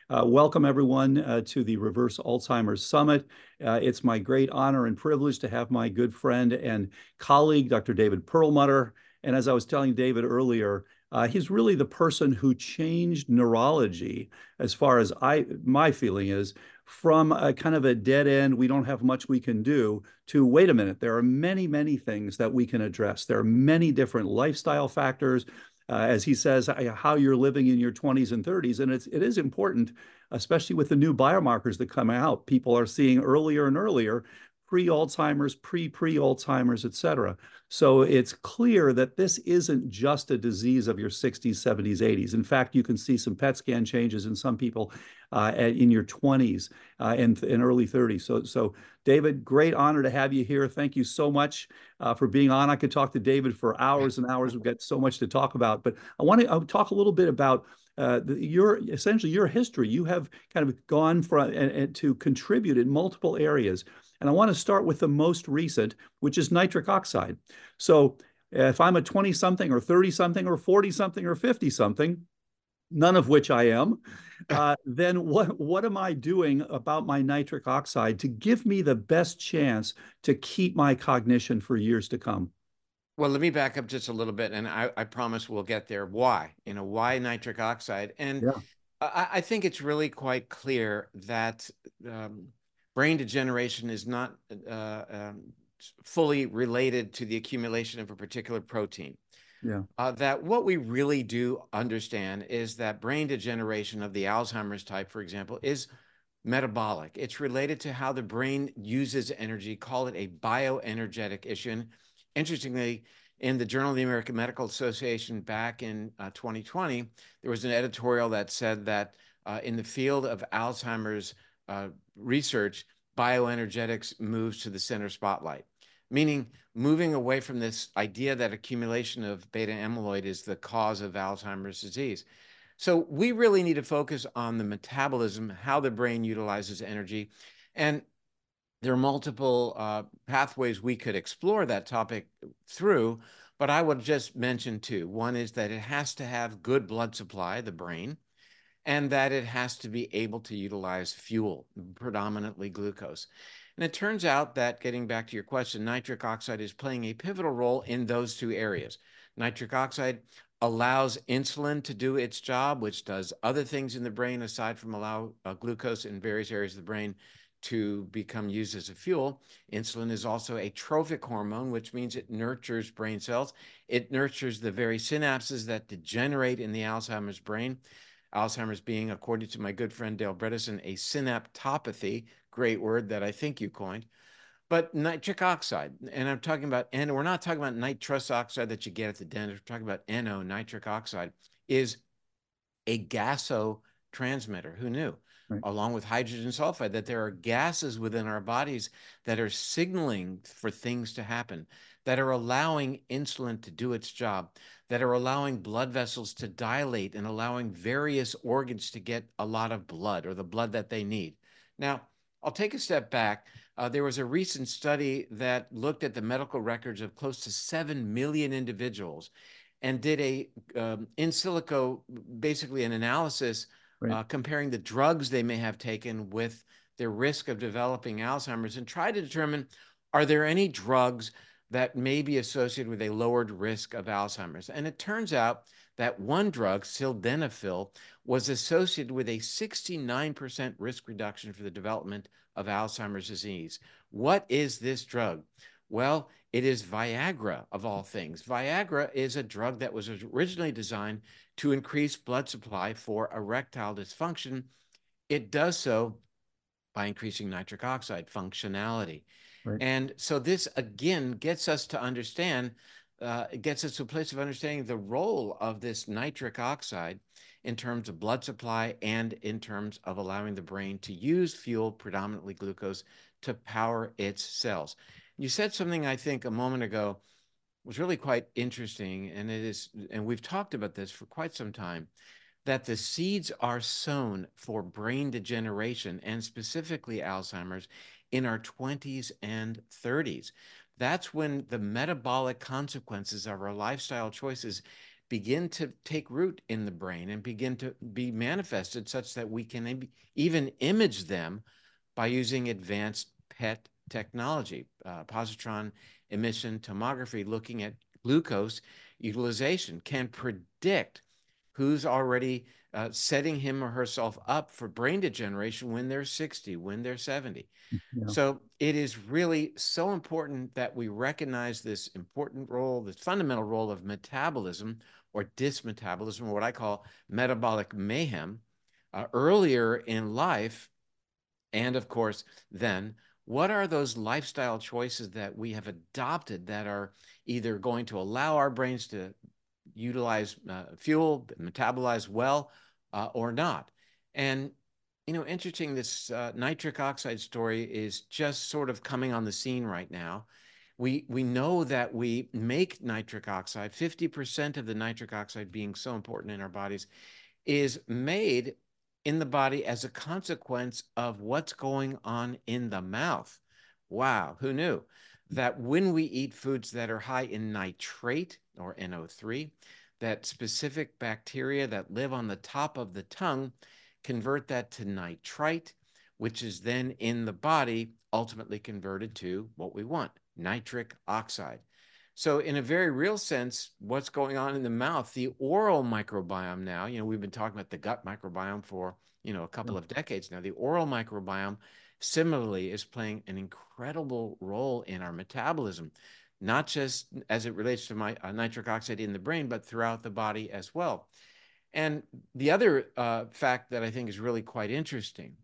Welcome, everyone, to the Reverse Alzheimer's Summit. It's my great honor and privilege to have my good friend and colleague, Dr. David Perlmutter. And as I was telling David earlier, he's really the person who changed neurology, as far as my feeling is, from a kind of a dead end, we don't have much we can do, to wait a minute, there are many, many things that we can address. There are many different lifestyle factors, as he says, how you're living in your 20s and 30s. And it is important, especially with the new biomarkers that come out. People are seeing earlier and earlier pre-Alzheimer's, pre-Alzheimer's, et cetera. So it's clear that this isn't just a disease of your 60s, 70s, 80s. In fact, you can see some PET scan changes in some people in your 20s and early 30s. So David, great honor to have you here. Thank you so much for being on. I could talk to David for hours and hours. We've got so much to talk about, but I want to talk a little bit about essentially your history. You have kind of gone and to contribute in multiple areas. And I want to start with the most recent, which is nitric oxide. So if I'm a 20 something or 30 something or 40 something or 50 something, none of which I am, then what am I doing about my nitric oxide to give me the best chance to keep my cognition for years to come? Well, let me back up just a little bit, and I promise we'll get there. Why? Why nitric oxide? And Yeah. I think it's really quite clear that um, brain degeneration is not fully related to the accumulation of a particular protein. Yeah. That what we really do understand is that brain degeneration of the Alzheimer's type, for example, is metabolic. It's related to how the brain uses energy, call it a bioenergetic issue. And interestingly, in the Journal of the American Medical Association back in 2020, there was an editorial that said that in the field of Alzheimer's research, bioenergetics moves to the center spotlight, meaning moving away from this idea that accumulation of beta amyloid is the cause of Alzheimer's disease. So we really need to focus on the metabolism, how the brain utilizes energy. And there are multiple pathways we could explore that topic through, but I would just mention two. One is that it has to have good blood supply, the brain, and that it has to be able to utilize fuel, predominantly glucose. And it turns out that, getting back to your question, nitric oxide is playing a pivotal role in those two areas. Nitric oxide allows insulin to do its job, which does other things in the brain aside from allow glucose in various areas of the brain to become used as a fuel. Insulin is also a trophic hormone, which means it nurtures brain cells. It nurtures the very synapses that degenerate in the Alzheimer's brain. Alzheimer's being, according to my good friend Dale Bredesen, a synaptopathy, great word that I think you coined. But nitric oxide, and I'm talking about, and we're not talking about nitrous oxide that you get at the dentist, we're talking about NO, nitric oxide, is a gasotransmitter. Who knew? Right. Along with hydrogen sulfide, that there are gases within our bodies that are signaling for things to happen, that are allowing insulin to do its job, that are allowing blood vessels to dilate and allowing various organs to get a lot of blood or the blood that they need. Now, I'll take a step back. There was a recent study that looked at the medical records of close to 7 million individuals and did a in silico, basically an analysis Right. comparing the drugs they may have taken with their risk of developing Alzheimer's and try to determine, are there any drugs that may be associated with a lowered risk of Alzheimer's? And it turns out that one drug, sildenafil, was associated with a 69% risk reduction for the development of Alzheimer's disease. What is this drug? Well, it is Viagra, of all things. Viagra is a drug that was originally designed to increase blood supply for erectile dysfunction. It does so by increasing nitric oxide functionality. Right. And so this again gets us to understand, it gets us to a place of understanding the role of this nitric oxide in terms of blood supply and in terms of allowing the brain to use fuel, predominantly glucose, to power its cells. You said something, I think, a moment ago was really quite interesting, and it is, and we've talked about this for quite some time, that the seeds are sown for brain degeneration and specifically Alzheimer's in our 20s and 30s. That's when the metabolic consequences of our lifestyle choices begin to take root in the brain and begin to be manifested such that we can even image them by using advanced PET technology, positron emission tomography, looking at glucose utilization, can predict who's already setting him or herself up for brain degeneration when they're 60, when they're 70. Yeah. So it is really so important that we recognize this important role, this fundamental role of metabolism or dysmetabolism, or what I call metabolic mayhem, earlier in life. And of course, then what are those lifestyle choices that we have adopted that are either going to allow our brains to utilize fuel, metabolize well, or not? And interesting, this nitric oxide story is just sort of coming on the scene right now. We know that we make nitric oxide, 50% of the nitric oxide being so important in our bodies, is made in the body as a consequence of what's going on in the mouth. Wow, who knew that when we eat foods that are high in nitrate or NO3, that specific bacteria that live on the top of the tongue convert that to nitrite, which is then in the body ultimately converted to what we want, nitric oxide. So in a very real sense, what's going on in the mouth, the oral microbiome now, we've been talking about the gut microbiome for, a couple of decades now. The oral microbiome similarly is playing an incredible role in our metabolism, not just as it relates to nitric oxide in the brain, but throughout the body as well. And the other fact that I think is really quite interesting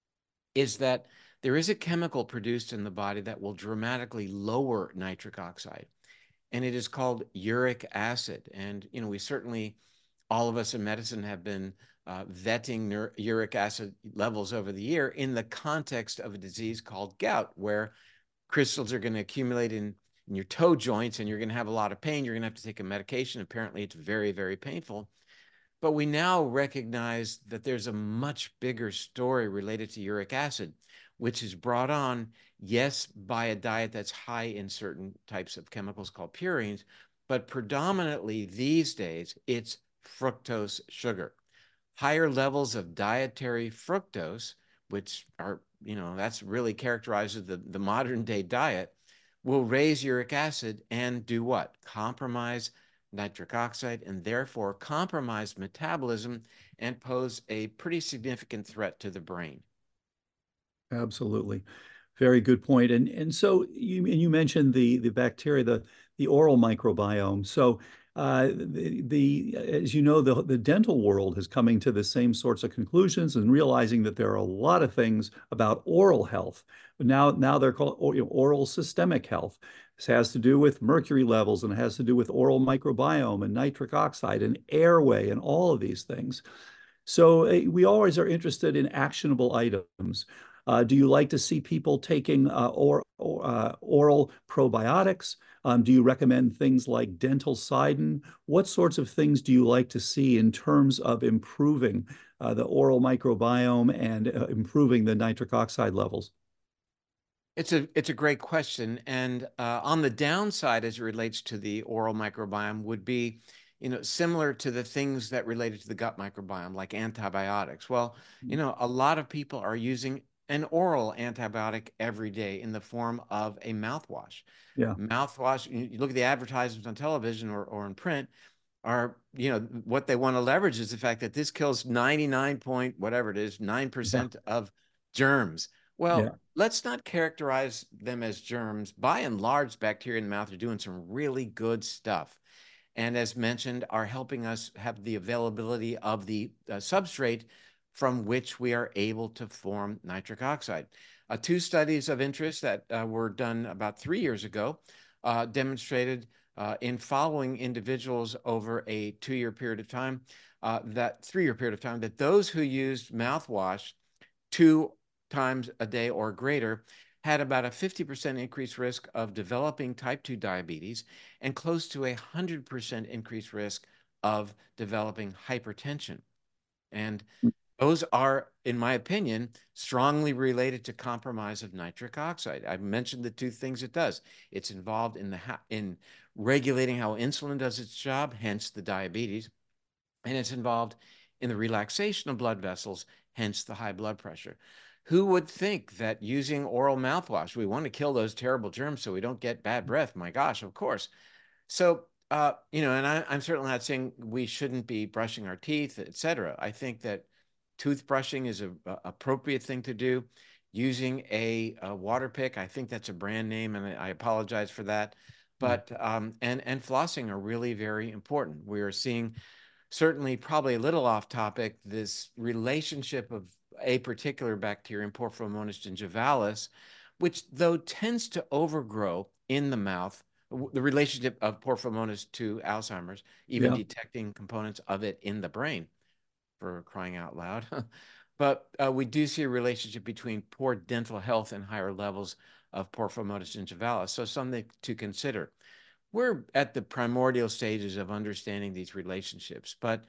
is that there is a chemical produced in the body that will dramatically lower nitric oxide, and it is called uric acid. And, we certainly, all of us in medicine have been vetting uric acid levels over the year in the context of a disease called gout, where crystals are going to accumulate in your toe joints and you're going to have a lot of pain. You're going to have to take a medication. Apparently, it's very, very painful. But we now recognize that there's a much bigger story related to uric acid, which is brought on, yes, by a diet that's high in certain types of chemicals called purines, but predominantly these days, it's fructose sugar. Higher levels of dietary fructose, which are, that's really characterizes the modern day diet, will raise uric acid and do what? Compromise nitric oxide and therefore compromise metabolism and pose a pretty significant threat to the brain. Absolutely. Very good point. And so you mentioned the bacteria, the oral microbiome. So as you know, the dental world is coming to the same sorts of conclusions and realizing that there are a lot of things about oral health. But now they're called oral systemic health. This has to do with mercury levels and it has to do with oral microbiome and nitric oxide and airway and all of these things. So we always are interested in actionable items. Do you like to see people taking oral probiotics? Do you recommend things like dental Sidon? What sorts of things do you like to see in terms of improving the oral microbiome and improving the nitric oxide levels? It's a great question. And on the downside, as it relates to the oral microbiome, would be, similar to the things that related to the gut microbiome, like antibiotics. Well, a lot of people are using an oral antibiotic every day in the form of a mouthwash. Yeah, Mouthwash, you look at the advertisements on television or in print, are, what they want to leverage is the fact that this kills 99 point, whatever it is, yeah, 9% of germs. yeah. Well, let's not characterize them as germs. By and large, bacteria in the mouth are doing some really good stuff. And as mentioned, are helping us have the availability of the substrate from which we are able to form nitric oxide. Two studies of interest that were done about 3 years ago demonstrated in following individuals over a 2-year period of time, that 3-year period of time, that those who used mouthwash 2 times a day or greater had about a 50% increased risk of developing type 2 diabetes and close to 100% increased risk of developing hypertension. And Those are, in my opinion, strongly related to compromise of nitric oxide. I've mentioned the two things it does. It's involved in regulating how insulin does its job, hence the diabetes, and it's involved in the relaxation of blood vessels, hence the high blood pressure. Who would think that using oral mouthwash, we want to kill those terrible germs so we don't get bad breath? My gosh, of course. So, and I'm certainly not saying we shouldn't be brushing our teeth, et cetera. I think that toothbrushing is a appropriate thing to do. Using a water pick, I think that's a brand name, and I apologize for that. Yeah. But and flossing are really very important. We are seeing, certainly probably a little off topic, this relationship of a particular bacterium, Porphyromonas gingivalis, which though tends to overgrow in the mouth, the relationship of Porphyromonas to Alzheimer's, even Yeah. detecting components of it in the brain, for crying out loud. But we do see a relationship between poor dental health and higher levels of Porphyromonas gingivalis. So something to consider. We're at the primordial stages of understanding these relationships, but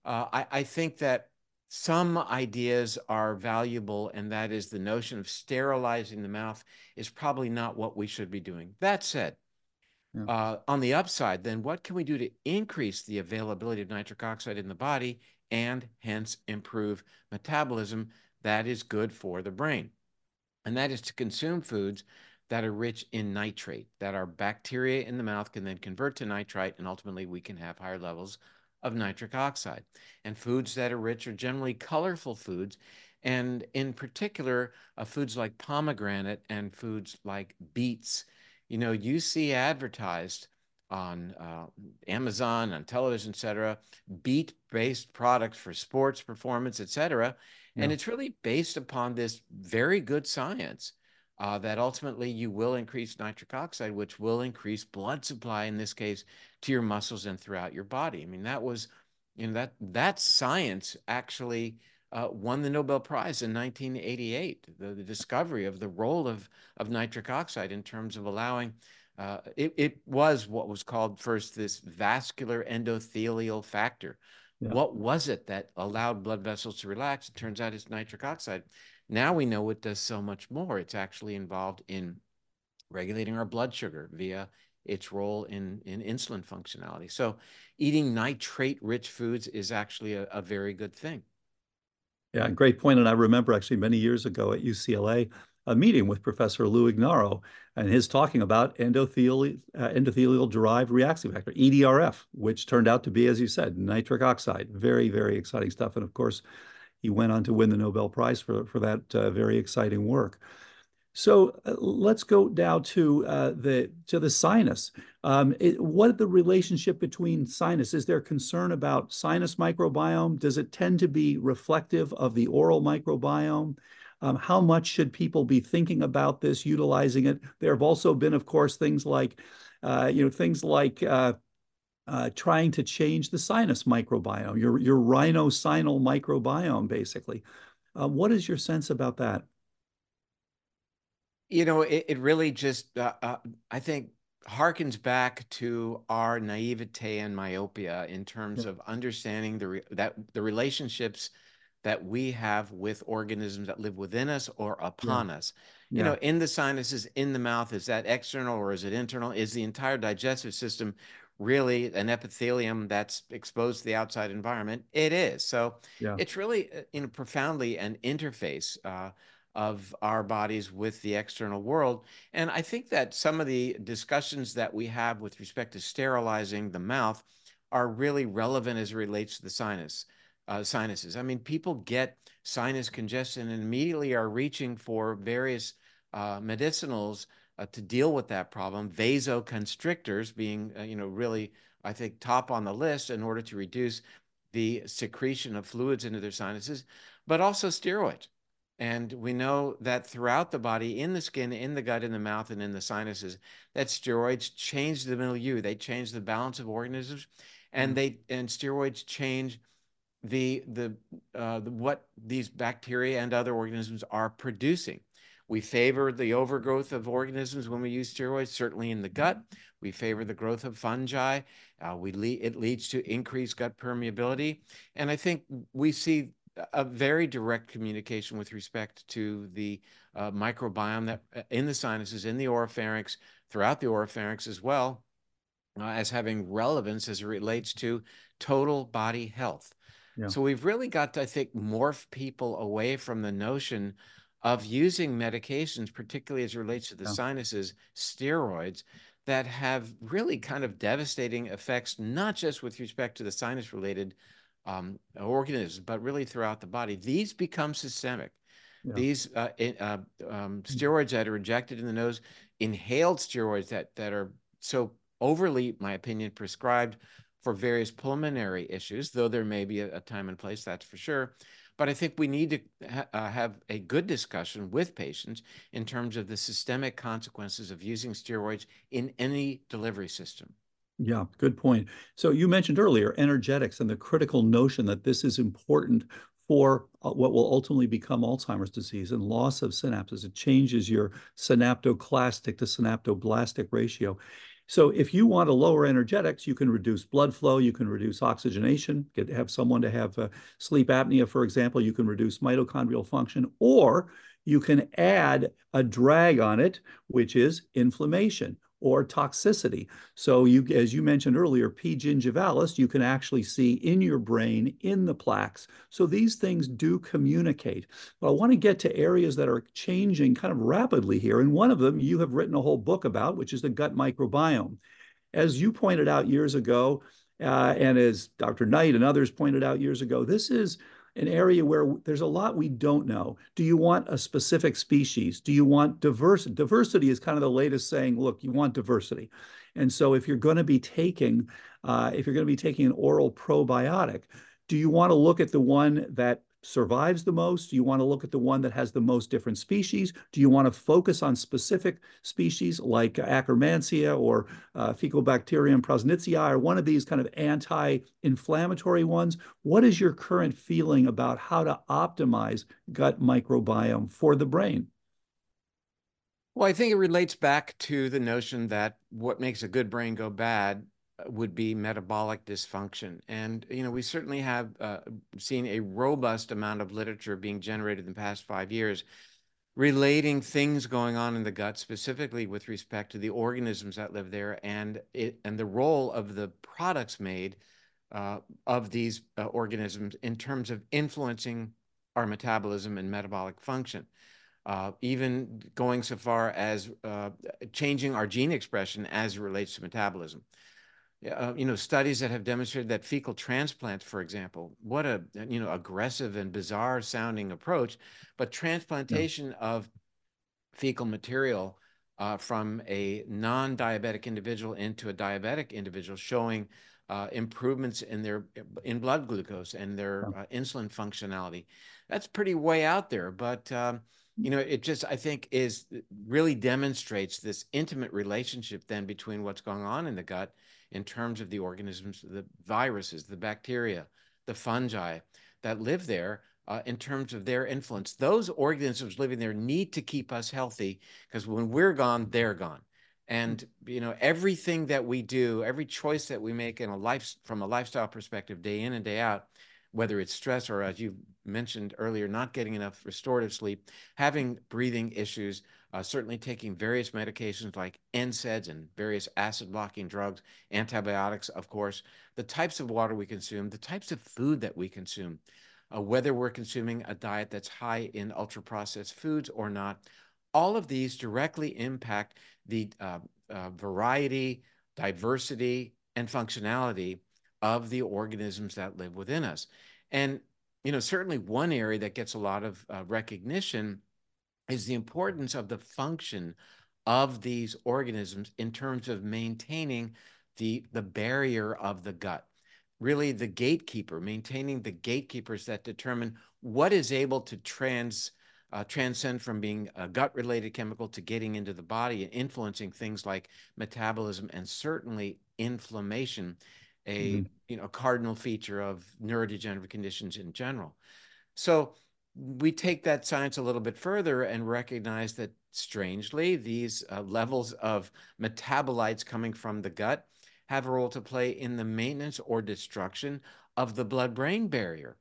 I think that some ideas are valuable, and that is the notion of sterilizing the mouth is probably not what we should be doing. That said, Yeah. on the upside, then what can we do to increase the availability of nitric oxide in the body and hence improve metabolism that is good for the brain? And that is to consume foods that are rich in nitrate, that our bacteria in the mouth can then convert to nitrite, and ultimately we can have higher levels of nitric oxide. And foods that are rich are generally colorful foods, and in particular, foods like pomegranate and foods like beets. You see advertised on Amazon, on television, et cetera, beet-based products for sports performance, et cetera. And Yeah. it's really based upon this very good science that ultimately you will increase nitric oxide, which will increase blood supply, in this case, to your muscles and throughout your body. I mean, that was, that science actually won the Nobel Prize in 1988, the discovery of the role of nitric oxide in terms of allowing, it was what was called first this vascular endothelial factor. Yeah. What was it that allowed blood vessels to relax? It turns out it's nitric oxide. Now we know it does so much more. It's actually involved in regulating our blood sugar via its role in insulin functionality. So eating nitrate-rich foods is actually a very good thing. Yeah, great point. And I remember actually many years ago at UCLA, a meeting with Professor Lou Ignarro, and his talking about endothelial derived reactive factor, EDRF, which turned out to be, as you said, nitric oxide. Very, very exciting stuff. And of course, he went on to win the Nobel Prize for that very exciting work. So let's go now to the sinus. What the relationship between sinus? Is there concern about sinus microbiome? Does it tend to be reflective of the oral microbiome? How much should people be thinking about this, utilizing it? There have also been, of course, things like, trying to change the sinus microbiome, your rhinosinal microbiome, basically. What is your sense about that? It really just, I think, harkens back to our naivete and myopia in Yeah, terms of understanding the relationships that we have with organisms that live within us or yeah, upon us. yeah, In the sinuses, in the mouth, is that external or is it internal? Is the entire digestive system really an epithelium that's exposed to the outside environment? It is. So yeah. it's really, profoundly an interface of our bodies with the external world. And I think that some of the discussions that we have with respect to sterilizing the mouth are really relevant as it relates to the sinuses. I mean, people get sinus congestion and immediately are reaching for various medicinals to deal with that problem. Vasoconstrictors being, really, I think, top on the list in order to reduce the secretion of fluids into their sinuses, but also steroids. And we know that throughout the body, in the skin, in the gut, in the mouth, and in the sinuses, that steroids change the milieu. They change the balance of organisms, Yeah. and steroids change what these bacteria and other organisms are producing. We favor the overgrowth of organisms when we use steroids, certainly in the gut. We favor the growth of fungi. It leads to increased gut permeability. And I think we see a very direct communication with respect to the microbiome that in the sinuses, in the oropharynx, throughout the oropharynx as well, as having relevance as it relates to total body health. Yeah. So we've really got to, I think, morph people away from the notion of using medications, particularly as it relates to the Yeah. sinuses, steroids, that have really kind of devastating effects, not just with respect to the sinus-related organisms, but really throughout the body. These become systemic. Yeah. These steroids that are injected in the nose, inhaled steroids that are so overly, in my opinion, prescribed for various pulmonary issues, though there may be a time and place, that's for sure. But I think we need to have a good discussion with patients in terms of the systemic consequences of using steroids in any delivery system. Yeah, good point. So you mentioned earlier energetics and the critical notion that this is important for what will ultimately become Alzheimer's disease and loss of synapses. It changes your synaptoclastic to synaptoblastic ratio. So if you want to lower energetics, you can reduce blood flow, you can reduce oxygenation, have someone to have sleep apnea, for example, you can reduce mitochondrial function, or you can add a drag on it, which is inflammation or toxicity. So you, as you mentioned earlier, P. gingivalis, you can actually see in your brain, in the plaques. So these things do communicate. But I want to get to areas that are changing kind of rapidly here. And one of them you have written a whole book about, which is the gut microbiome. As you pointed out years ago, and as Dr. Knight and others pointed out years ago, this is an area where there's a lot we don't know. Do you want a specific species? Do you want diversity? Diversity is kind of the latest saying, look, you want diversity. And so if you're going to be taking, an oral probiotic, do you want to look at the one that survives the most? Do you want to look at the one that has the most different species? Do you want to focus on specific species like Akkermansia or Faecobacterium prausnitzii or one of these kind of anti-inflammatory ones? What is your current feeling about how to optimize gut microbiome for the brain? Well, I think it relates back to the notion that what makes a good brain go bad would be metabolic dysfunction. And, we certainly have seen a robust amount of literature being generated in the past 5 years relating things going on in the gut, specifically with respect to the organisms that live there and the role of the products made of these organisms in terms of influencing our metabolism and metabolic function. Even going so far as changing our gene expression as it relates to metabolism. Studies that have demonstrated that fecal transplants, for example, what a aggressive and bizarre sounding approach, but Yeah. transplantation of fecal material from a non-diabetic individual into a diabetic individual, showing improvements in blood glucose and their Yeah. insulin functionality. That's pretty way out there, but it just, I think, really demonstrates this intimate relationship then between what's going on in the gut in terms of the organisms, the viruses, the bacteria, the fungi that live there, in terms of their influence. Those organisms living there need to keep us healthy, because when we're gone, they're gone. And everything that we do, every choice that we make from a lifestyle perspective, day in and day out, whether it's stress or, as you mentioned earlier, not getting enough restorative sleep, having breathing issues, certainly taking various medications like NSAIDs and various acid blocking drugs, antibiotics, of course, the types of water we consume, the types of food that we consume, whether we're consuming a diet that's high in ultra-processed foods or not, all of these directly impact the variety, diversity, and functionality of the organisms that live within us. And, certainly one area that gets a lot of recognition is the importance of the function of these organisms in terms of maintaining the barrier of the gut. Really the gatekeeper, maintaining the gatekeepers that determine what is able to transcend from being a gut-related chemical to getting into the body and influencing things like metabolism and certainly inflammation, a Mhm. cardinal feature of neurodegenerative conditions in general. So we take that science a little bit further and recognize that, strangely, these levels of metabolites coming from the gut have a role to play in the maintenance or destruction of the blood-brain barrier.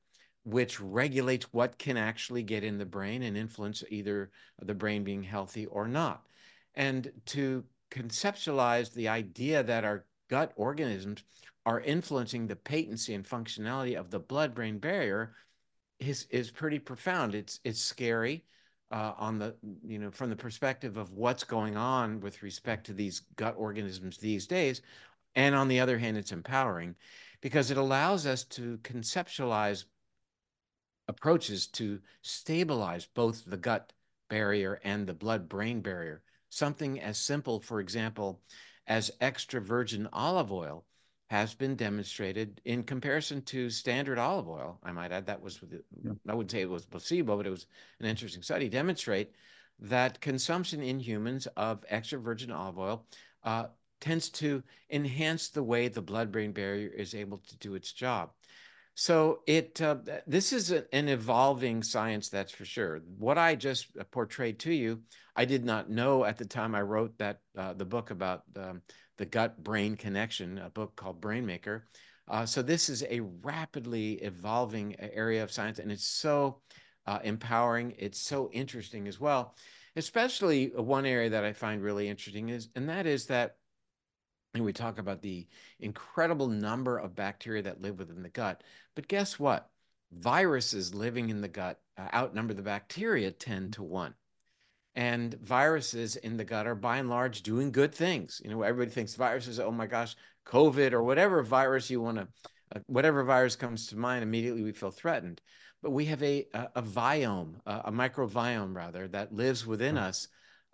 which regulates what can actually get in the brain and influence either the brain being healthy or not. And to conceptualize the idea that our gut organisms are influencing the patency and functionality of the blood-brain barrier is pretty profound. It's scary on the, from the perspective of what's going on with respect to these gut organisms these days. And on the other hand, it's empowering because it allows us to conceptualize approaches to stabilize both the gut barrier and the blood-brain barrier. Something as simple, for example, as extra virgin olive oil has been demonstrated in comparison to standard olive oil. I might add, I wouldn't say it was placebo, but it was an interesting study, demonstrate that consumption in humans of extra virgin olive oil tends to enhance the way the blood-brain barrier is able to do its job. So this is an evolving science, that's for sure. What I just portrayed to you, I did not know at the time I wrote that the book about the gut-brain connection, a book called Brainmaker. So this is a rapidly evolving area of science, and it's so empowering. It's so interesting as well. Especially one area that I find really interesting and that is that, and we talk about the incredible number of bacteria that live within the gut. But guess what? Viruses living in the gut outnumber the bacteria 10 to 1. And viruses in the gut are by and large doing good things. Everybody thinks viruses, oh my gosh, COVID or whatever virus you want to, whatever virus comes to mind, immediately we feel threatened. But we have a biome, a microbiome rather, that lives within us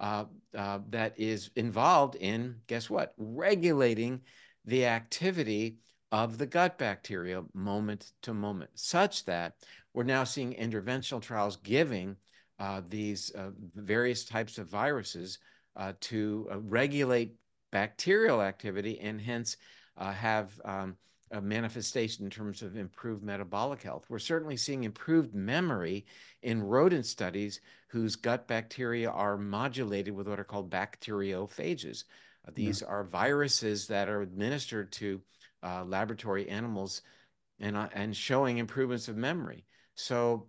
that is involved in, guess what? Regulating the activity of the gut bacteria moment to moment, such that we're now seeing interventional trials giving these various types of viruses to regulate bacterial activity and hence have a manifestation in terms of improved metabolic health. We're certainly seeing improved memory in rodent studies whose gut bacteria are modulated with what are called bacteriophages. These are viruses that are administered to laboratory animals and showing improvements of memory. So,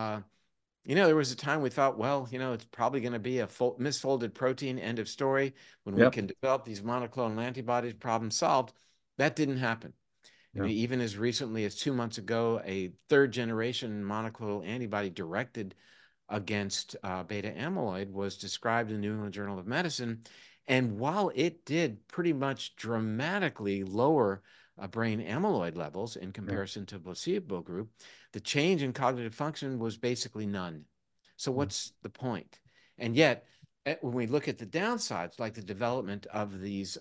there was a time we thought, well, it's probably going to be a misfolded protein, end of story. When we can develop these monoclonal antibodies, problem solved. That didn't happen. Even as recently as 2 months ago, a third generation monoclonal antibody directed against beta amyloid was described in the New England Journal of Medicine. And while it did pretty much dramatically lower brain amyloid levels in comparison to placebo group, the change in cognitive function was basically none. So what's the point? And yet, when we look at the downsides, like the development of these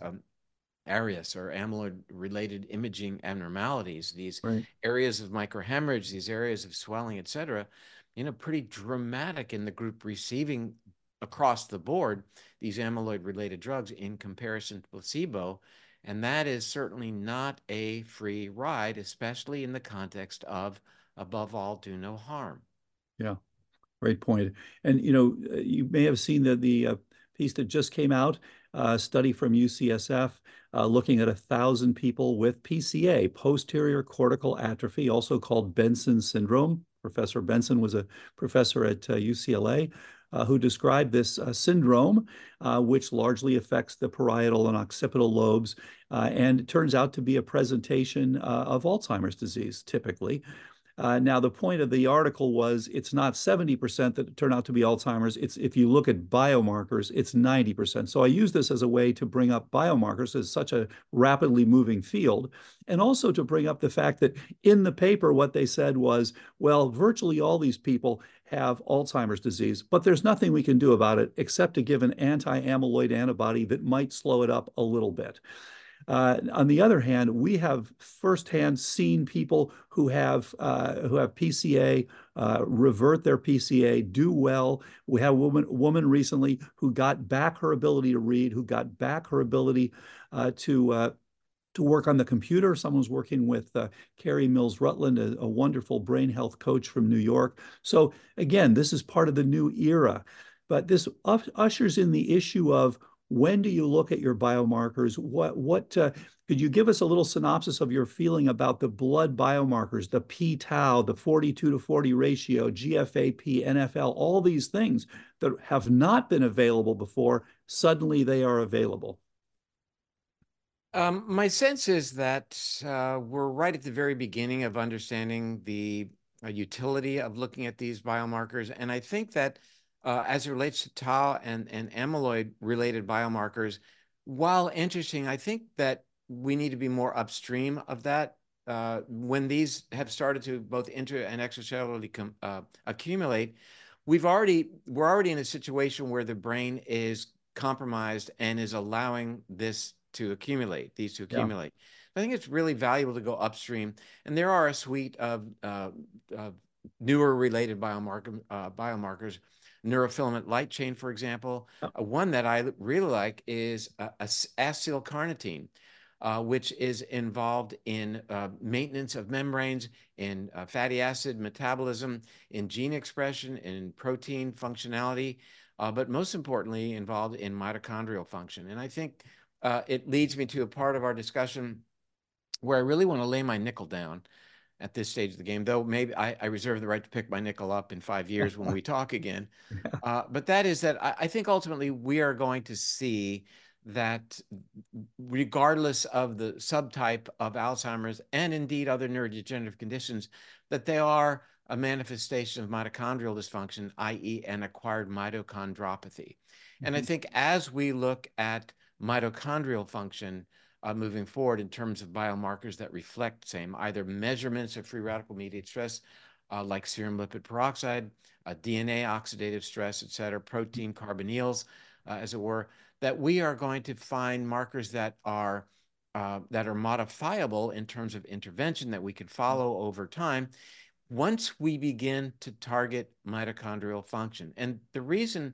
ARIAS or amyloid-related imaging abnormalities, these areas of microhemorrhage, these areas of swelling, et cetera, pretty dramatic in the group receiving across the board these amyloid-related drugs in comparison to placebo. And that is certainly not a free ride, especially in the context of, above all, do no harm. Yeah, great point. And, you may have seen the piece that just came out, a study from UCSF, looking at 1,000 people with PCA, posterior cortical atrophy, also called Benson syndrome. Professor Benson was a professor at UCLA who described this syndrome, which largely affects the parietal and occipital lobes, and it turns out to be a presentation of Alzheimer's disease, typically. Now, the point of the article was it's not 70% that turn out to be Alzheimer's. It's, if you look at biomarkers, it's 90%. So I use this as a way to bring up biomarkers as such a rapidly moving field, and also to bring up the fact that in the paper, what they said was, well, virtually all these people have Alzheimer's disease, but there's nothing we can do about it except to give an anti-amyloid antibody that might slow it up a little bit. On the other hand, we have firsthand seen people who have PCA revert their PCA, do well. We have a woman recently who got back her ability to read, who got back her ability to work on the computer. Someone's working with Carrie Mills Rutland, a wonderful brain health coach from New York. So again, this is part of the new era. But this ushers in the issue of When do you look at your biomarkers? Could you give us a little synopsis of your feeling about the blood biomarkers, the p-tau, the 42 to 40 ratio, GFAP, NFL, all these things that have not been available before, suddenly they are available? My sense is that we're right at the very beginning of understanding the utility of looking at these biomarkers. And I think that as it relates to tau and amyloid related biomarkers, while interesting, I think that we need to be more upstream of that. When these have started to both inter and extracellularly accumulate, we're already in a situation where the brain is compromised and is allowing these to accumulate. Yeah. I think it's really valuable to go upstream, and there are a suite of newer related biomarkers. Neurofilament light chain, for example. One that I really like is acylcarnitine, which is involved in maintenance of membranes, in fatty acid metabolism, in gene expression, in protein functionality, but most importantly, involved in mitochondrial function. And I think it leads me to a part of our discussion where I really want to lay my nickel down at this stage of the game, though maybe I reserve the right to pick my nickel up in 5 years when we talk again. But that is that I think ultimately we are going to see that regardless of the subtype of Alzheimer's and indeed other neurodegenerative conditions, that they are a manifestation of mitochondrial dysfunction, i.e. an acquired mitochondropathy. And I think as we look at mitochondrial function, moving forward in terms of biomarkers that reflect same either measurements of free radical mediated stress like serum lipid peroxide, DNA oxidative stress, et cetera, protein carbonyls, as it were, that we are going to find markers that are modifiable in terms of intervention that we could follow over time once we begin to target mitochondrial function. And the reason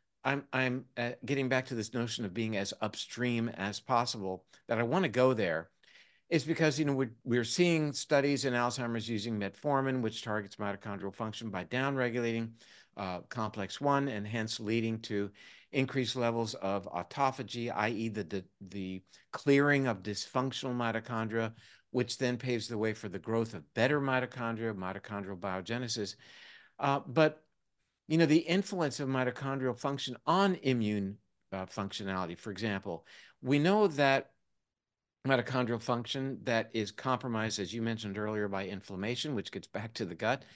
I'm getting back to this notion of being as upstream as possible, that I want to go there, is because we're seeing studies in Alzheimer's using metformin, which targets mitochondrial function by downregulating complex 1, and hence leading to increased levels of autophagy, i.e. the clearing of dysfunctional mitochondria, which then paves the way for the growth of better mitochondria, mitochondrial biogenesis. But the influence of mitochondrial function on immune functionality, for example, we know that mitochondrial function that is compromised, as you mentioned earlier, by inflammation, which gets back to the gut,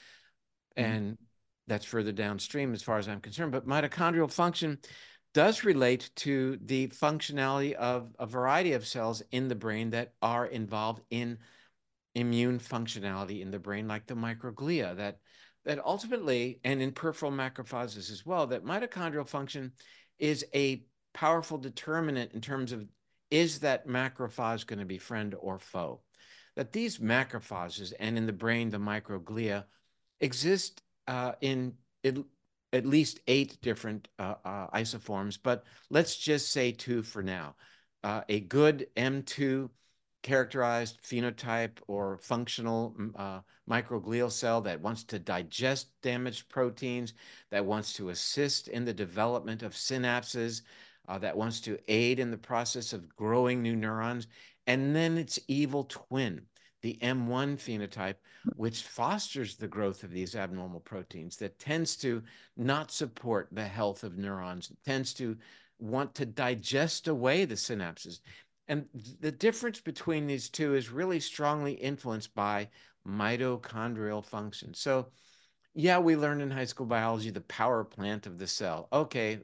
and that's further downstream as far as I'm concerned. But mitochondrial function does relate to the functionality of a variety of cells in the brain that are involved in immune functionality in the brain, like the microglia, that ultimately, and in peripheral macrophages as well, that mitochondrial function is a powerful determinant in terms of, is that macrophage going to be friend or foe? That these macrophages, and in the brain, the microglia, exist in at least 8 different isoforms, but let's just say 2 for now. A good M2 characterized phenotype or functional microglial cell that wants to digest damaged proteins, that wants to assist in the development of synapses, that wants to aid in the process of growing new neurons. And then its evil twin, the M1 phenotype, which fosters the growth of these abnormal proteins, that tends to not support the health of neurons, tends to want to digest away the synapses. And the difference between these two is really strongly influenced by mitochondrial function. So, yeah, we learned in high school biology the power plant of the cell. Okay,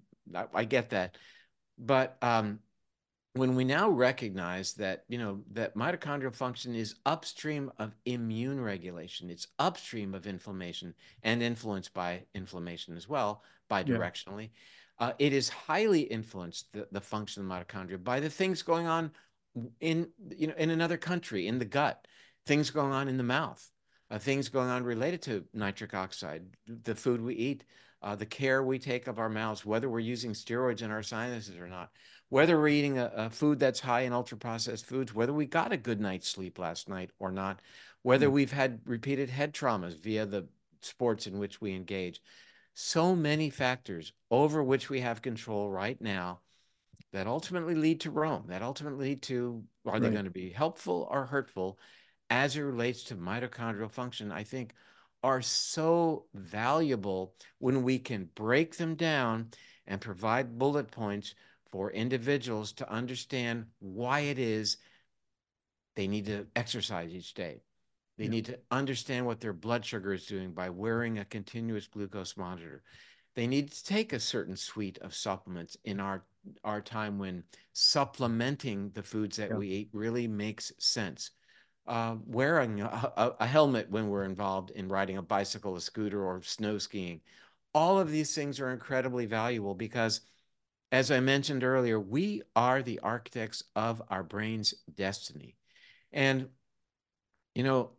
I get that. But when we now recognize that, that mitochondrial function is upstream of immune regulation, it's upstream of inflammation and influenced by inflammation as well, bidirectionally. It is highly influenced, the function of the mitochondria, by the things going on in another country, in the gut, things going on in the mouth, things going on related to nitric oxide, the food we eat, the care we take of our mouths, whether we're using steroids in our sinuses or not, whether we're eating a food that's high in ultra-processed foods, whether we got a good night's sleep last night or not, whether we've had repeated head traumas via the sports in which we engage. So many factors over which we have control right now that ultimately lead to Rome, that ultimately lead to, are they Right. going to be helpful or hurtful as it relates to mitochondrial function, I think are so valuable when we can break them down and provide bullet points for individuals to understand why it is they need to exercise each day. They Yeah. need to understand what their blood sugar is doing by wearing a continuous glucose monitor. They need to take a certain suite of supplements in our time when supplementing the foods that Yeah. we eat really makes sense. Wearing a helmet when we're involved in riding a bicycle, a scooter, or snow skiing. All of these things are incredibly valuable because, as I mentioned earlier, we are the architects of our brain's destiny. And you know,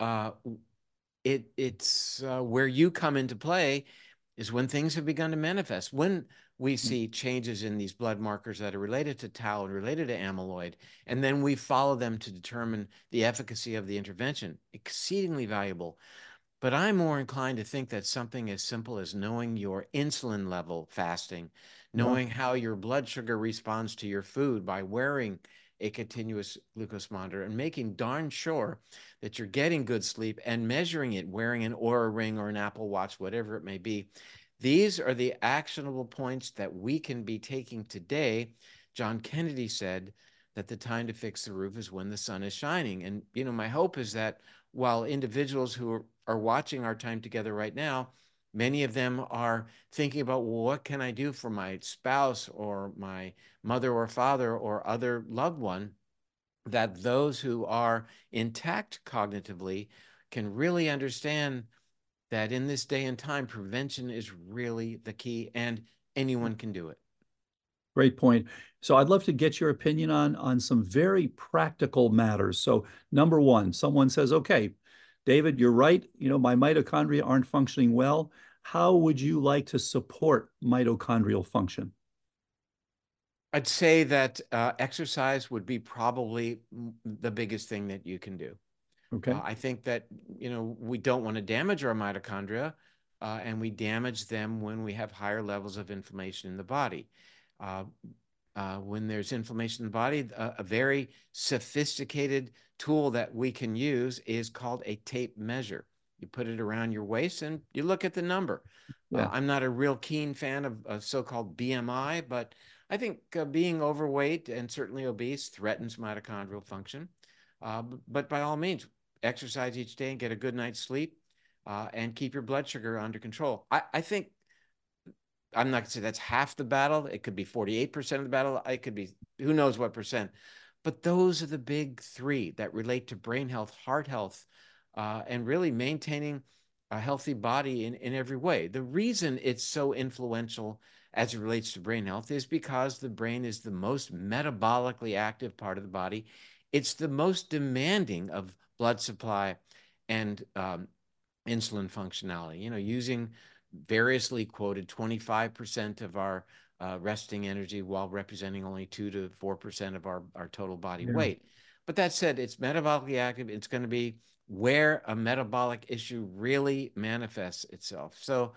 it's where you come into play is when things have begun to manifest. When we Yeah. see changes in these blood markers that are related to tau and related to amyloid, and then we follow them to determine the efficacy of the intervention, exceedingly valuable. But I'm more inclined to think that something as simple as knowing your insulin level fasting, Yeah. knowing how your blood sugar responds to your food by wearing a continuous glucose monitor and making darn sure that you're getting good sleep and measuring it, wearing an Oura ring or an Apple Watch, whatever it may be. These are the actionable points that we can be taking today. John Kennedy said that the time to fix the roof is when the sun is shining. And, my hope is that while individuals who are watching our time together right now, many of them are thinking about, well, what can I do for my spouse or my mother or father or other loved one, that those who are intact cognitively can really understand that in this day and time, prevention is really the key and anyone can do it. Great point. So I'd love to get your opinion on some very practical matters. So number one, someone says, "Okay, David, you're right. My mitochondria aren't functioning well. How would you like to support mitochondrial function?" I'd say that exercise would be probably the biggest thing that you can do. Okay. I think that, we don't want to damage our mitochondria, and we damage them when we have higher levels of inflammation in the body. Uh, when there's inflammation in the body, a very sophisticated tool that we can use is called a tape measure. You put it around your waist and you look at the number. Yeah. I'm not a real keen fan of so-called BMI, but I think being overweight and certainly obese threatens mitochondrial function. But by all means, exercise each day and get a good night's sleep, and keep your blood sugar under control. I think I'm not going to say that's half the battle. It could be 48% of the battle. It could be who knows what percent. But those are the big three that relate to brain health, heart health, and really maintaining a healthy body in every way. The reason it's so influential as it relates to brain health is because the brain is the most metabolically active part of the body. It's the most demanding of blood supply and insulin functionality. Using variously quoted 25% of our resting energy while representing only 2 to 4% of our total body Yeah. weight. But that said, it's metabolically active. It's going to be where a metabolic issue really manifests itself. So,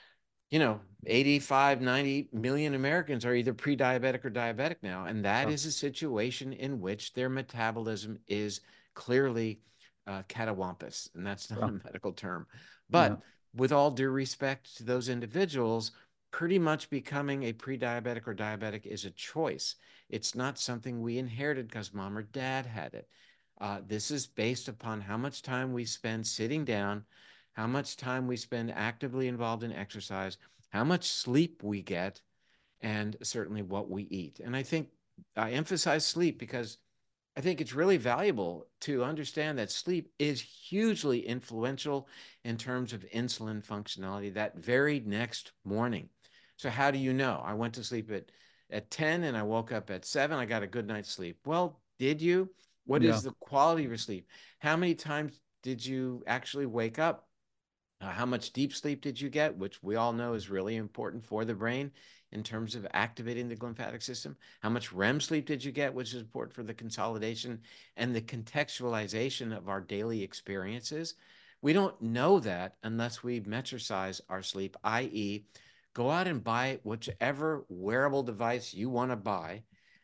85, 90 million Americans are either pre-diabetic or diabetic now. And that Yeah. is a situation in which their metabolism is clearly catawampus. And that's not Yeah. a medical term. Yeah. But with all due respect to those individuals, pretty much becoming a pre-diabetic or diabetic is a choice. It's not something we inherited because mom or dad had it. This is based upon how much time we spend sitting down, how much time we spend actively involved in exercise, how much sleep we get, and certainly what we eat. And I think I emphasize sleep because I think it's really valuable to understand that sleep is hugely influential in terms of insulin functionality that very next morning. So how do you know? I went to sleep at 10 and I woke up at 7. I got a good night's sleep. Well, did you? What Yeah. is the quality of your sleep? How many times did you actually wake up? How much deep sleep did you get, which we all know is really important for the brain in terms of activating the glymphatic system? How much REM sleep did you get, which is important for the consolidation and the contextualization of our daily experiences? We don't know that unless we metricize our sleep, i.e., go out and buy whichever wearable device you want to buy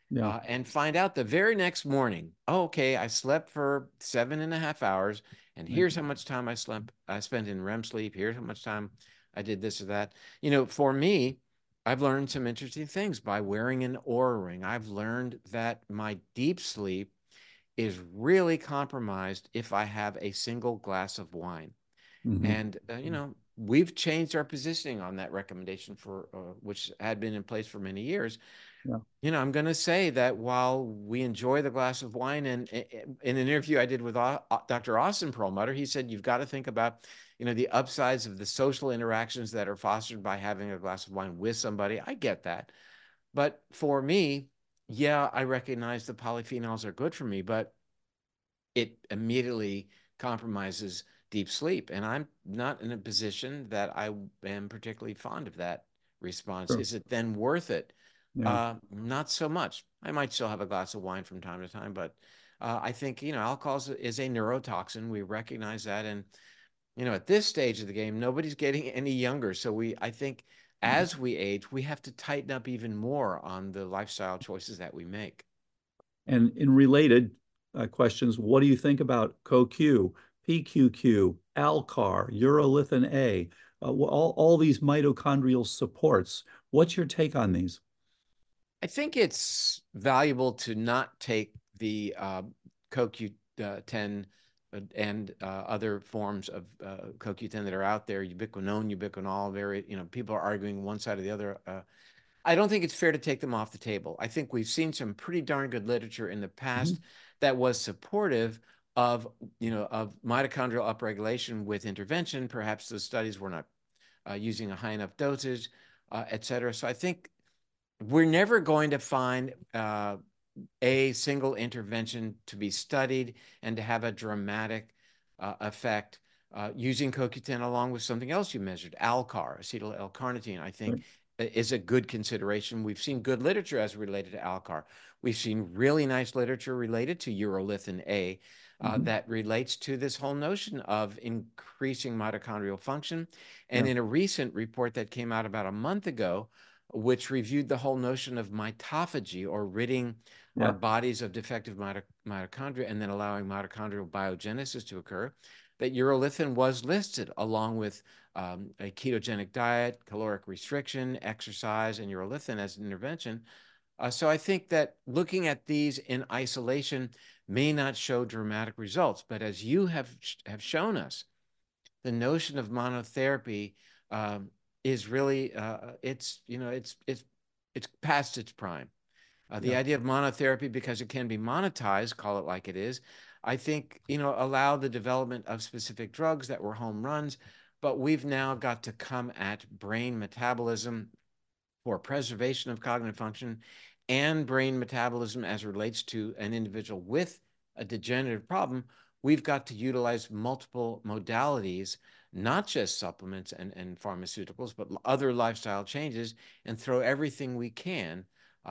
Yeah. and find out the very next morning, oh, okay, I slept for 7.5 hours, and Right. here's how much time I spent in REM sleep. Here's how much time I did this or that. You know, for me, I've learned some interesting things by wearing an Oura ring. I've learned that my deep sleep is really compromised if I have a single glass of wine. Hmm. And you know, we've changed our positioning on that recommendation for which had been in place for many years. Yeah. You know, I'm going to say that while we enjoy the glass of wine, and in an interview I did with Dr. Austin Perlmutter, he said you've got to think about, you know, the upsides of the social interactions that are fostered by having a glass of wine with somebody. I get that. But for me, yeah, I recognize the polyphenols are good for me, but it immediately compromises deep sleep. And I'm not in a position that I am particularly fond of that response. Sure. Is it then worth it? Yeah. Not so much. I might still have a glass of wine from time to time, but I think, you know, alcohol is a neurotoxin. We recognize that. And, you know, at this stage of the game, nobody's getting any younger. So I think as we age, we have to tighten up even more on the lifestyle choices that we make. And in related questions, what do you think about CoQ, PQQ, ALCAR, urolithin A, all these mitochondrial supports? What's your take on these? I think it's valuable to not take the CoQ10 and other forms of CoQ10 that are out there, ubiquinone, ubiquinol, very, you know, people are arguing one side or the other. I don't think it's fair to take them off the table. I think we've seen some pretty darn good literature in the Mhm. past that was supportive of, you know, of mitochondrial upregulation with intervention. Perhaps the studies were not using a high enough dosage, et cetera. So I think we're never going to find a single intervention to be studied and to have a dramatic effect using CoQ10 along with something else you measured, ALCAR, acetyl L-carnitine, I think Right. is a good consideration. We've seen good literature as related to ALCAR. We've seen really nice literature related to urolithin A Mhm. that relates to this whole notion of increasing mitochondrial function. And Yeah. in a recent report that came out about a month ago, which reviewed the whole notion of mitophagy or ridding our Yeah. bodies of defective mitochondria and then allowing mitochondrial biogenesis to occur, that urolithin was listed along with a ketogenic diet, caloric restriction, exercise, and urolithin as an intervention. So I think that looking at these in isolation may not show dramatic results, but as you have shown us, the notion of monotherapy um, is really it's you know it's past its prime. The Yeah. idea of monotherapy, because it can be monetized, call it like it is, I think, you know, allow the development of specific drugs that were home runs, but we've now got to come at brain metabolism for preservation of cognitive function and brain metabolism as it relates to an individual with a degenerative problem. We've got to utilize multiple modalities, not just supplements and pharmaceuticals, but other lifestyle changes, and throw everything we can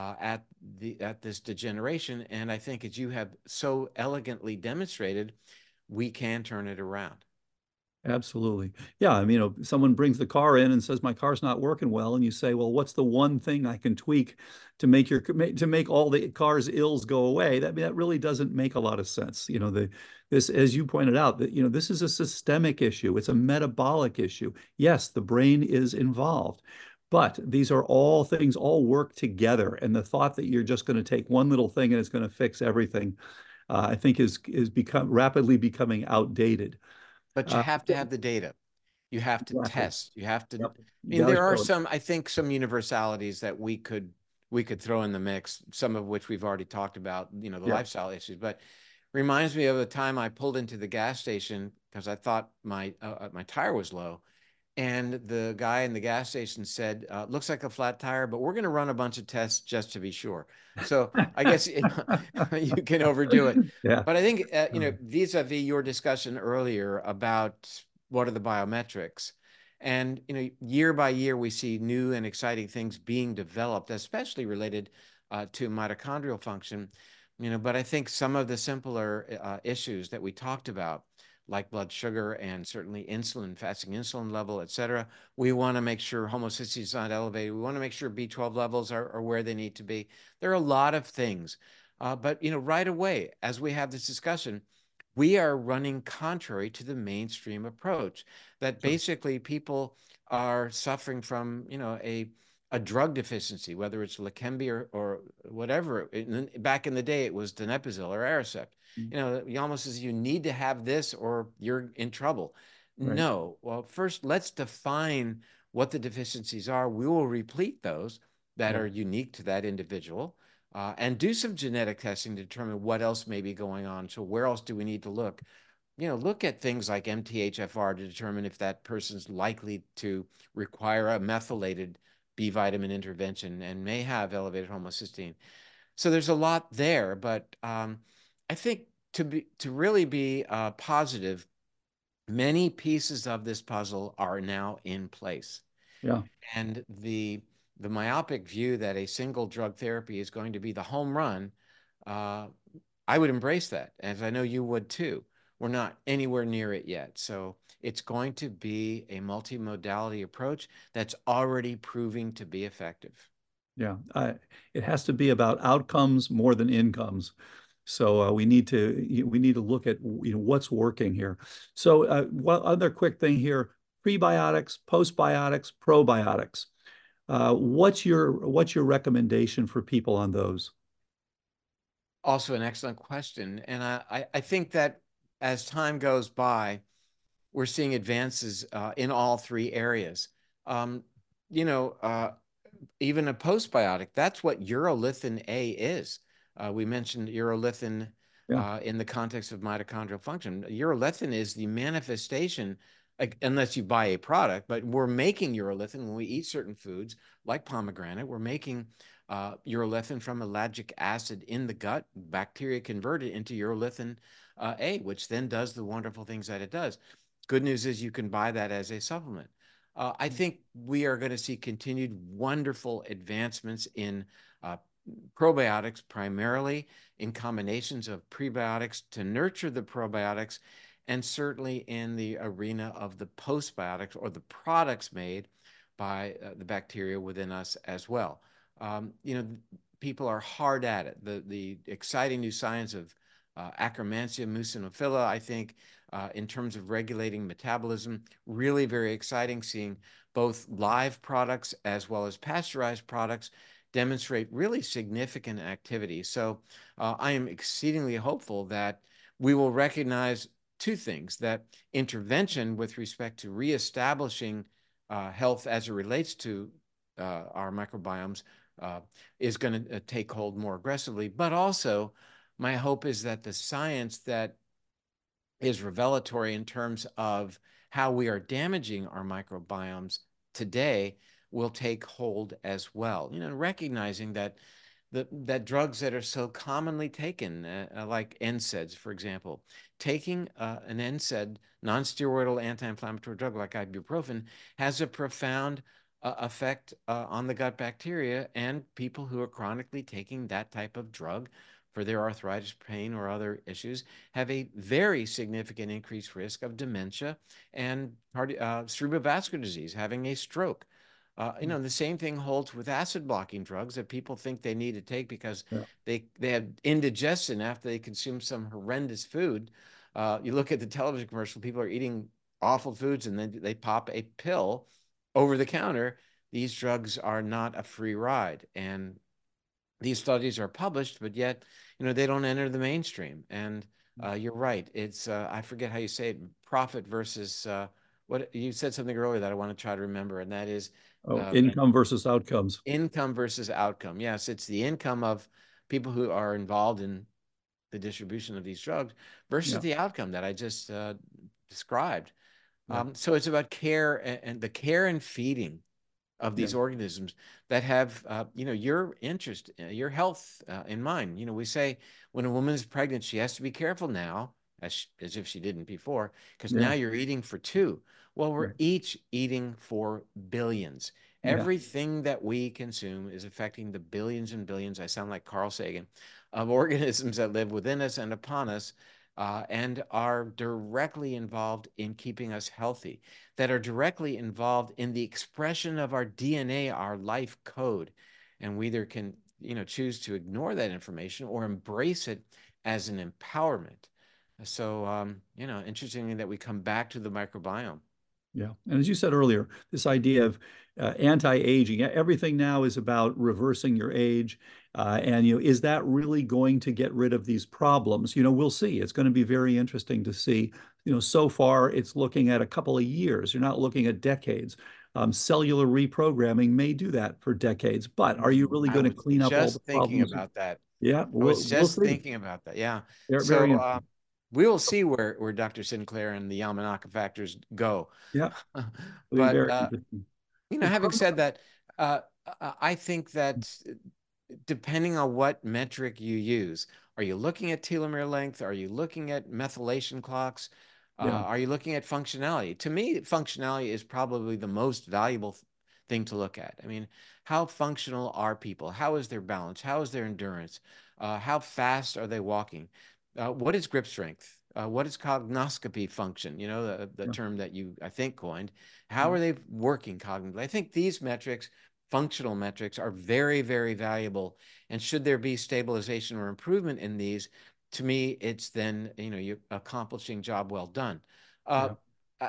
at this degeneration. And I think, as you have so elegantly demonstrated, we can turn it around. Absolutely. Yeah. I mean, someone brings the car in and says, my car's not working well. And you say, well, what's the one thing I can tweak to make all the car's ills go away? That really doesn't make a lot of sense. This, as you pointed out, that, this is a systemic issue. It's a metabolic issue. Yes, the brain is involved, but these are all things all work together. And the thought that you're just going to take one little thing and it's going to fix everything, I think is rapidly becoming outdated. But you Uh, have to have the data. You have to exactly. test. You have to. Yep. I You mean, got to there are show it. some, I think, some universalities that we could throw in the mix, some of which we've already talked about, you know, the Yeah. lifestyle issues. But reminds me of a time I pulled into the gas station because I thought my tire was low. And the guy in the gas station said, looks like a flat tire, but we're going to run a bunch of tests just to be sure. So I guess you can overdo it. Yeah. But I think, you know, vis-a-vis your discussion earlier about what are the biometrics. And, you know, year by year, we see new and exciting things being developed, especially related to mitochondrial function. You know, but I think some of the simpler issues that we talked about, like blood sugar and certainly insulin, fasting insulin level, et cetera. We want to make sure homocysteine is not elevated. We want to make sure B12 levels are where they need to be. There are a lot of things. But, right away, as we have this discussion, we are running contrary to the mainstream approach that Sure. basically people are suffering from, a drug deficiency, whether it's Leqembi or whatever. Back in the day, it was donepezil or Aricept. Mm. You almost as you need to have this or you're in trouble. Right. No. Well, first, let's define what the deficiencies are. We will replete those that Yeah. are unique to that individual and do some genetic testing to determine what else may be going on. So where else do we need to look? Look at things like MTHFR to determine if that person's likely to require a methylated B vitamin intervention and may have elevated homocysteine. So there's a lot there, but I think to really be positive, many pieces of this puzzle are now in place. Yeah. And the myopic view that a single drug therapy is going to be the home run, uh, I would embrace that, as I know you would too. We're not anywhere near it yet. So it's going to be a multimodality approach that's already proving to be effective. Yeah. It has to be about outcomes more than incomes. So we need to look at what's working here. So one other quick thing here: prebiotics, postbiotics, probiotics. What's your recommendation for people on those? Also, an excellent question. And I think that as time goes by, we're seeing advances in all three areas. Um, you know, uh, Even a postbiotic, that's what urolithin A is. We mentioned urolithin Yeah. in the context of mitochondrial function. Urolithin is the manifestation, like, unless you buy a product, but we're making urolithin when we eat certain foods like pomegranate. We're making urolithin from ellagic acid in the gut. Bacteria convert it into urolithin A, which then does the wonderful things that it does. Good news is you can buy that as a supplement. I think we are going to see continued wonderful advancements in uh, probiotics, primarily in combinations of prebiotics to nurture the probiotics, and certainly in the arena of the postbiotics or the products made by the bacteria within us as well. Um, you know, People are hard at it. The exciting new science of Akkermansia mucinophila, I think, in terms of regulating metabolism, really very exciting seeing both live products as well as pasteurized products demonstrate really significant activity. So I am exceedingly hopeful that we will recognize two things: that intervention with respect to reestablishing health as it relates to our microbiomes uh, is going to take hold more aggressively. But also, my hope is that the science that is revelatory in terms of how we are damaging our microbiomes today will take hold as well. Recognizing that drugs that are so commonly taken, like NSAIDs, for example, taking an NSAID, non-steroidal anti-inflammatory drug like ibuprofen, has a profound effect on the gut bacteria, and people who are chronically taking that type of drug for their arthritis, pain, or other issues have a very significant increased risk of dementia and cerebrovascular disease, having a stroke. The same thing holds with acid blocking drugs that people think they need to take because Yeah. they have indigestion after they consume some horrendous food. You look at the television commercial, people are eating awful foods and then they pop a pill over the counter. These drugs are not a free ride. And these studies are published, but yet, they don't enter the mainstream. And you're right. It's, I forget how you say it, profit versus what you said something earlier that I want to try to remember, and that is Oh, uh, income versus outcomes. income versus outcome. Yes, it's the income of people who are involved in the distribution of these drugs versus Yeah. the outcome that I just described. Yeah. So it's about care and the care and feeding of Yeah. these organisms that have, your interest, your health in mind. We say when a woman is pregnant, she has to be careful now, as if she didn't before, because now Yeah. you're eating for two. Well, we're Right. each eating for billions. Yeah. Everything that we consume is affecting the billions and billions, I sound like Carl Sagan, of organisms that live within us and upon us and are directly involved in keeping us healthy, that are directly involved in the expression of our DNA, our life code. And we either can, choose to ignore that information or embrace it as an empowerment. So, interestingly that we come back to the microbiome. Yeah. And as you said earlier, this idea of anti-aging, everything now is about reversing your age. And, is that really going to get rid of these problems? We'll see. It's going to be very interesting to see. So far it's looking at a couple of years. You're not looking at decades. Cellular reprogramming may do that for decades, but are you really I going to was clean up all the just thinking problems? about that. Yeah, I was we'll just see. thinking about that. Yeah. They're very So interesting. we will see where Dr. Sinclair and the Yamanaka factors go. Yeah, it'll be But very interesting. Well, having Carl, said that, uh, I think that depending on what metric you use, are you looking at telomere length? Are you looking at methylation clocks? yeah, Are you looking at functionality? To me, functionality is probably the most valuable thing to look at. I mean, how functional are people? How is their balance? How is their endurance? How fast are they walking? What is grip strength? What is cognoscopy function? The yeah, term that you, I think, coined. How yeah, are they working cognitively? I think these metrics, functional metrics, are very, very valuable. And should there be stabilization or improvement in these, to me, it's then, you're accomplishing job well done. Uh, yeah,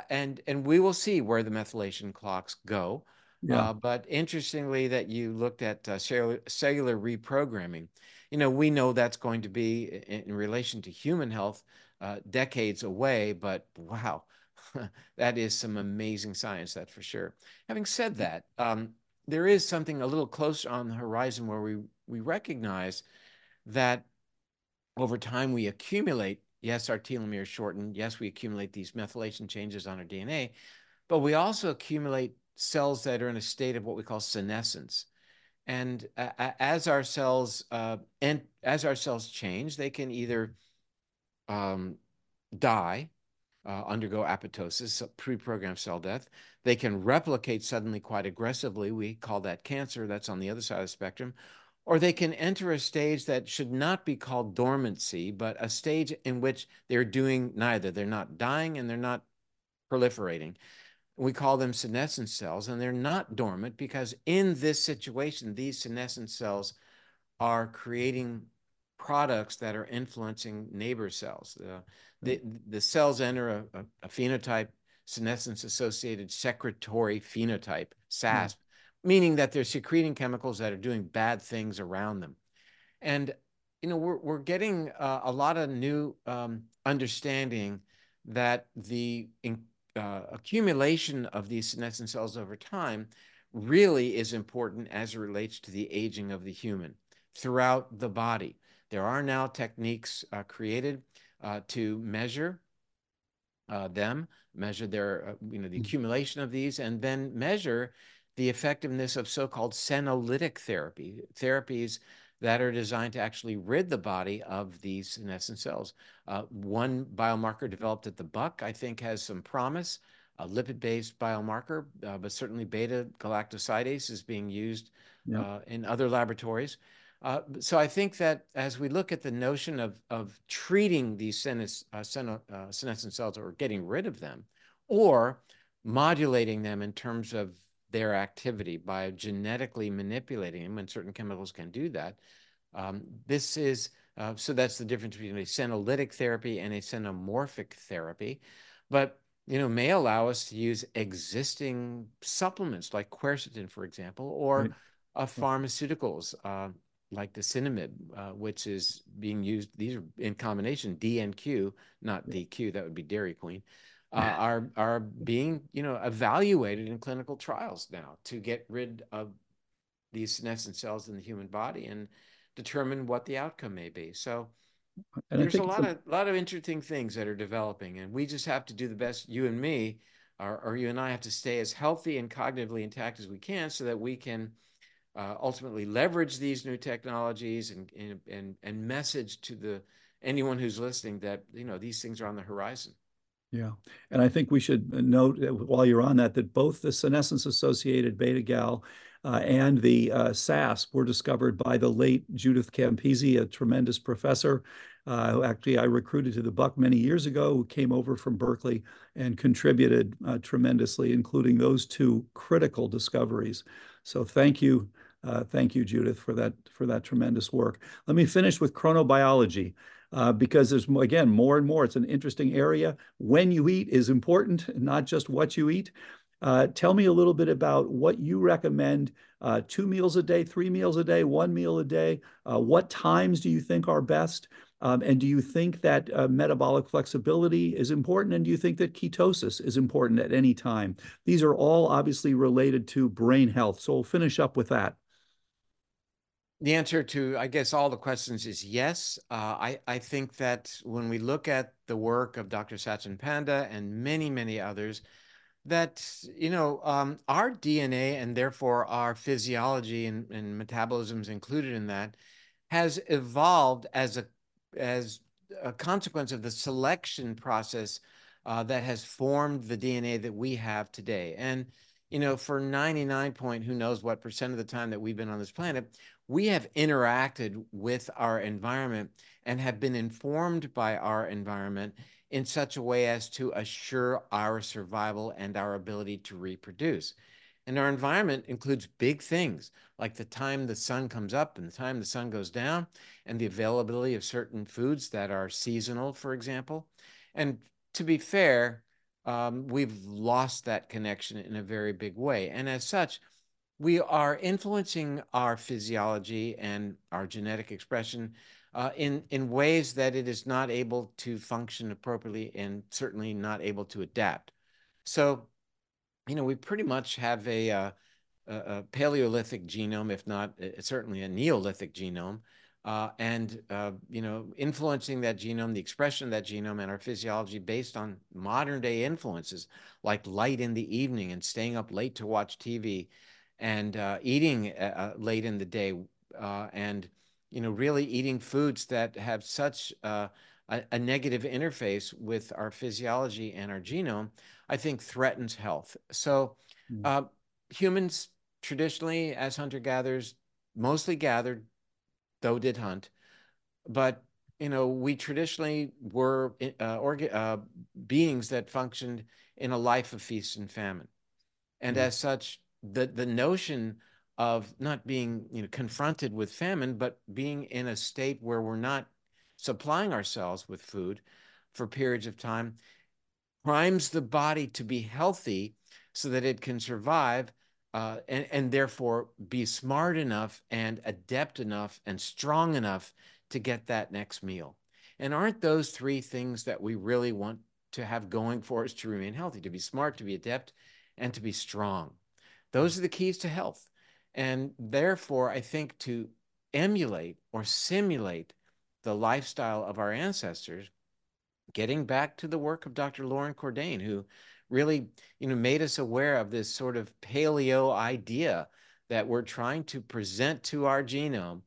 and we will see where the methylation clocks go. yeah, But interestingly, that you looked at cellular reprogramming. We know that's going to be in relation to human health decades away, but wow, that is some amazing science, that's for sure. Having said that, there is something a little closer on the horizon where we recognize that over time we accumulate, yes, our telomeres shorten, yes, we accumulate these methylation changes on our DNA, but we also accumulate cells that are in a state of what we call senescence. And as our cells change, they can either um, die, undergo apoptosis, so pre-programmed cell death. They can replicate suddenly quite aggressively. We call that cancer. That's on the other side of the spectrum. Or they can enter a stage that should not be called dormancy, but a stage in which they're doing neither. They're not dying and they're not proliferating. We call them senescent cells, and they're not dormant because in this situation, these senescent cells are creating products that are influencing neighbor cells. The cells enter a phenotype, senescence associated secretory phenotype, yeah, SASP, meaning that they're secreting chemicals that are doing bad things around them. And we're getting a lot of new understanding that the accumulation of these senescent cells over time really is important as it relates to the aging of the human throughout the body. There are now techniques created to measure them, measure their, the mm, accumulation of these, and then measure the effectiveness of so-called senolytic therapy, therapies that are designed to actually rid the body of these senescent cells. One biomarker developed at the Buck, I think, has some promise, a lipid-based biomarker, but certainly beta-galactosidase is being used yeah, in other laboratories. So I think that as we look at the notion of treating these senescent cells or getting rid of them, or modulating them in terms of their activity by genetically manipulating them, and certain chemicals can do that. This is so that's the difference between a senolytic therapy and a senomorphic therapy, but may allow us to use existing supplements like quercetin, for example, or right, right, pharmaceuticals like the cinnamide, which is being used. These are in combination, DNQ, not yeah, DQ, that would be Dairy Queen, are being evaluated in clinical trials now to get rid of these senescent cells in the human body and determine what the outcome may be. So and I there's a think it's lot of interesting things that are developing, and we just have to do the best. You and me, or you and I, have to stay as healthy and cognitively intact as we can, so that we can ultimately leverage these new technologies and message to the anyone who's listening that these things are on the horizon. Yeah. And I think we should note while you're on that, that both the senescence-associated beta-gal and the SASP were discovered by the late Judith Campisi, a tremendous professor who actually I recruited to the Buck many years ago, who came over from Berkeley and contributed tremendously, including those two critical discoveries. So thank you, Judith, for that tremendous work. Let me finish with chronobiology. Because there's, again, more and more. It's an interesting area. When you eat is important, not just what you eat. Tell me a little bit about what you recommend, 2 meals a day, 3 meals a day, 1 meal a day. What times do you think are best? And do you think that metabolic flexibility is important? And do you think that ketosis is important at any time? These are all obviously related to brain health. So we'll finish up with that. The answer to, I guess, all the questions is yes. I think that when we look at the work of Dr. Sachin Panda and many, many others, that, our DNA and therefore our physiology and metabolisms included in that has evolved as a consequence of the selection process that has formed the DNA that we have today. And, for 99 point, who knows what percent of the time that we've been on this planet, we have interacted with our environment and have been informed by our environment in such a way as to assure our survival and our ability to reproduce. And our environment includes big things like the time the sun comes up and the time the sun goes down, and the availability of certain foods that are seasonal, for example. And to be fair, we've lost that connection in a very big way. And as such, we are influencing our physiology and our genetic expression in ways that it is not able to function appropriately and certainly not able to adapt. So, we pretty much have a Paleolithic genome, if not certainly a Neolithic genome, and influencing that genome, the expression of that genome, and our physiology based on modern day influences like light in the evening and staying up late to watch TV, and eating late in the day, and really eating foods that have such a negative interface with our physiology and our genome, I think threatens health. So humans traditionally, as hunter-gatherers, mostly gathered, though did hunt. But we traditionally were beings that functioned in a life of feast and famine, and as such, the notion of not being confronted with famine, but being in a state where we're not supplying ourselves with food for periods of time, primes the body to be healthy so that it can survive and therefore be smart enough and adept enough and strong enough to get that next meal. And aren't those three things that we really want to have going for us to remain healthy: to be smart, to be adept, and to be strong? Those are the keys to health. And therefore, I think to emulate or simulate the lifestyle of our ancestors, getting back to the work of Dr. Loren Cordain, who really, made us aware of this sort of paleo idea that we're trying to present to our genome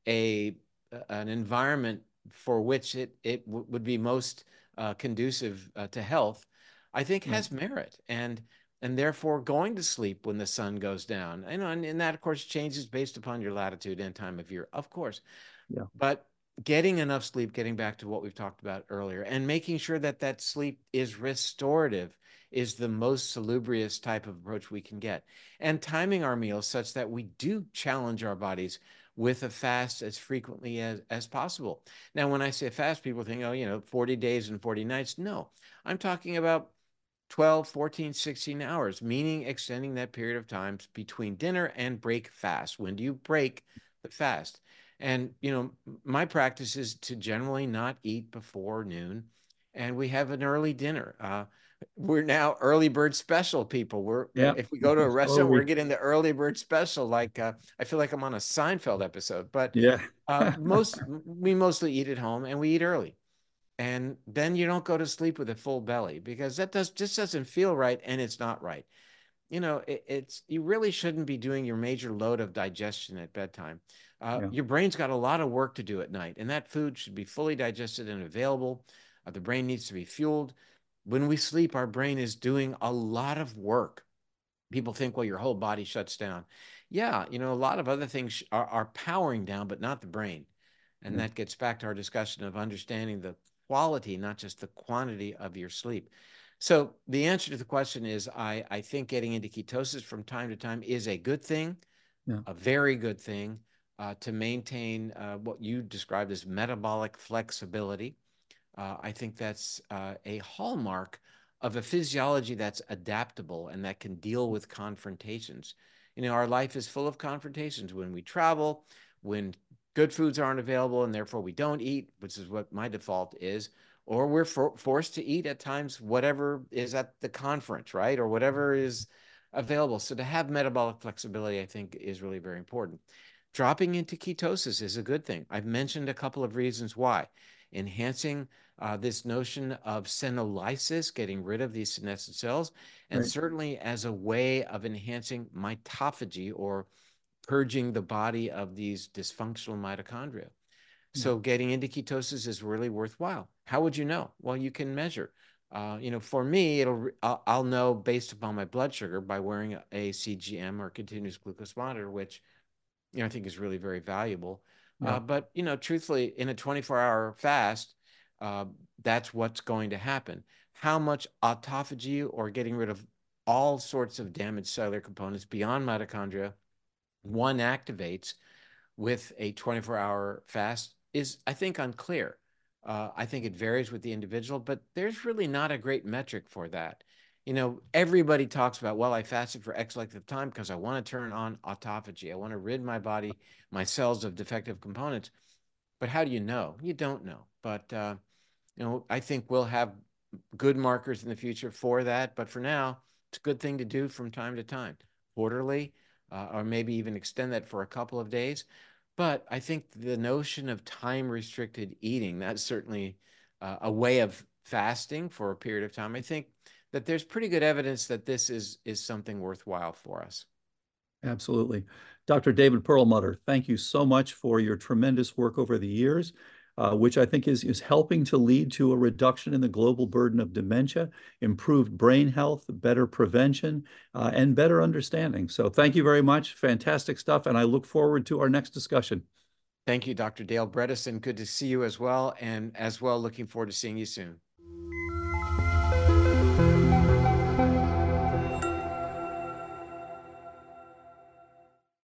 an environment for which it would be most conducive to health, I think has merit. And therefore going to sleep when the sun goes down. And that, of course, changes based upon your latitude and time of year, of course. Yeah. But getting enough sleep, getting back to what we've talked about earlier, and making sure that that sleep is restorative is the most salubrious type of approach we can get. And timing our meals such that we do challenge our bodies with a fast as frequently as possible. Now, when I say fast, people think, 40 days and 40 nights. No, I'm talking about 12, 14, 16 hours, meaning extending that period of time between dinner and break fast. When do you break the fast? And, my practice is to generally not eat before noon, and we have an early dinner. We're now early bird special people. If we go to a restaurant, we're getting the early bird special. Like I feel like I'm on a Seinfeld episode, but Yeah. we mostly eat at home and we eat early. And then you don't go to sleep with a full belly because that just doesn't feel right, and it's not right. You really shouldn't be doing your major load of digestion at bedtime. Your brain's got a lot of work to do at night, and that food should be fully digested and available. The brain needs to be fueled. When we sleep, our brain is doing a lot of work. People think, well, your whole body shuts down. Yeah, you know, a lot of other things are powering down, but not the brain. And Yeah. that gets back to our discussion of understanding the quality, not just the quantity of your sleep. So the answer to the question is I think getting into ketosis from time to time is a good thing, Yeah. a very good thing to maintain what you described as metabolic flexibility. I think that's a hallmark of a physiology that's adaptable and that can deal with confrontations. You know, our life is full of confrontations when we travel, when good foods aren't available and therefore we don't eat, which is what my default is, or we're forced to eat at times whatever is at the conference, right? Or whatever is available. So to have metabolic flexibility, I think, is really very important. Dropping into ketosis is a good thing. I've mentioned a couple of reasons why. Enhancing this notion of senolysis, getting rid of these senescent cells, and Right. certainly as a way of enhancing mitophagy or purging the body of these dysfunctional mitochondria. Yeah. So getting into ketosis is really worthwhile. How would you know? Well, you can measure. You know, for me, I'll know based upon my blood sugar by wearing a CGM or continuous glucose monitor, which you know I think is really very valuable. Yeah. But you know, truthfully, in a 24-hour fast, uh, that's what's going to happen. How much autophagy or getting rid of all sorts of damaged cellular components beyond mitochondria one activates with a 24-hour fast is, I think, unclear. I think it varies with the individual, but there's really not a great metric for that. You know, everybody talks about, well, I fasted for X length of time because I want to turn on autophagy. I want to rid my body, my cells of defective components. But how do you know? You don't know. But, you know, I think we'll have good markers in the future for that. But for now, it's a good thing to do from time to time, quarterly, or maybe even extend that for a couple of days. But I think the notion of time restricted eating, that's certainly a way of fasting for a period of time. I think that there's pretty good evidence that this is something worthwhile for us. Absolutely. Dr. David Perlmutter, thank you so much for your tremendous work over the years, which I think is helping to lead to a reduction in the global burden of dementia, improved brain health, better prevention, and better understanding. So thank you very much. Fantastic stuff. And I look forward to our next discussion. Thank you, Dr. Dale Bredesen. Good to see you as well. And as well, looking forward to seeing you soon.